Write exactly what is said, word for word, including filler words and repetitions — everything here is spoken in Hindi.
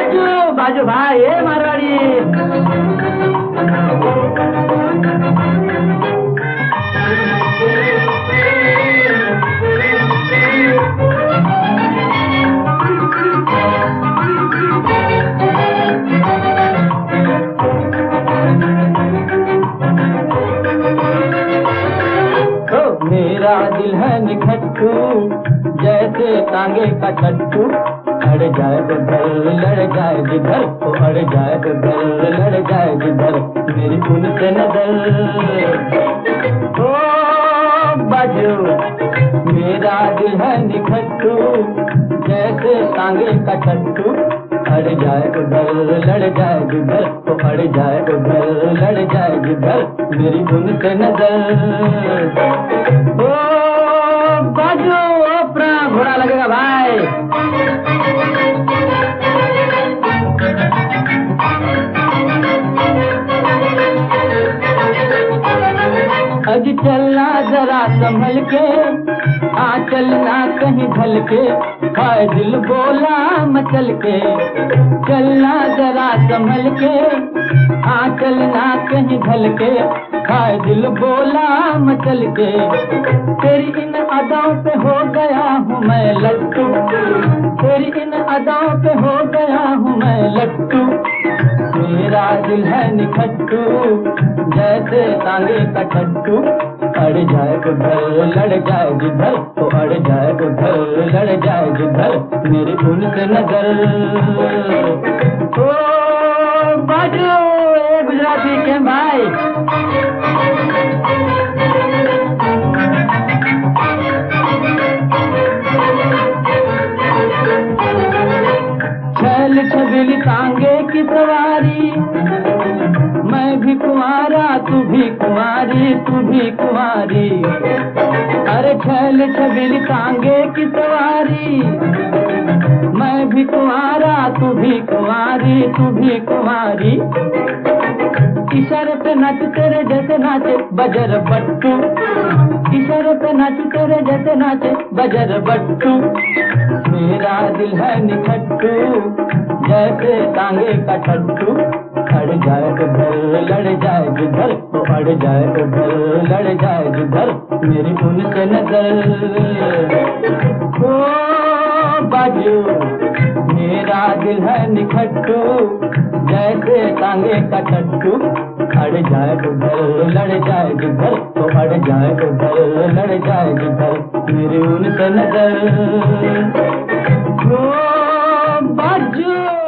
बाजू बाजू भाई ए मारवाड़ी। मेरा दिल है निखट्टू जैसे तांगे का टट्टू, अड़ जाए उधर लड़ जाए जिधर, तो अड़ जाए उधर लड़ जाए जिधर, मेरी उनसे नजर। ओ बाजू मेरा दिल है निखट्टू जैसे तांगे का टट्टू, अड़ जाए उधर लड़ जाए जिधर, तो अड़ जाए उधर लड़ जाए जिधर, मेरी उनसे नजर। ओ बाजू ओपरा घोड़ा लगेगा भाई। अज चलना जरा संभल के, आ चलना कहीं ढल के, हाय दिल बोला मचल के। चलना जरा संभल के, आ चलना कहीं ढल के, हाय दिल बोला मचल के। तेरी इन अदाओं पे हो गया हूँ मैं लट्टू, तेरी इन अदाओं पे हो गया हूँ मैं लट्टू। मेरा दिल है निखट्टू जैसे तांगे का टट्टू, अड़ जाए उधर लड़ जाए जिधर, तो अड़ जाए उधर लड़ जाए जिधर, मेरी उनसे नजर। ओ बाजू ए गुजराती के भाई। छल छबिल तांगे की सवारी, मैं भी कुंवारा तू भी कुंवारी, तू भी कुंवारी। अरे छल छबिल तांगे की सवारी, मैं भी कुंवारा तू भी कुंवारी, तू भी कुंवारी। इशारे पे नाच तेरे जैसे नाचे बजर बट्टू, इशारे पे नाच तेरे जैसे नाचे बजर बट्टू। मेरा दिल है निखट्टू जैसे तांगे का टट्टू, अड़ जाए उधर लड़ जाए जिधर, तो अड़ जाए उधर लड़ जाए जिधर, मेरी उनसे नजर। ओ बाजू मेरा दिल है निखट्टू जैसे तांगे का टट्टू, अड़ जाए उधर लड़ जाए जिधर, तो अड़ जाए उधर लड़ जाए जिधर, मेरी उनसे नजर। ओ बाजू।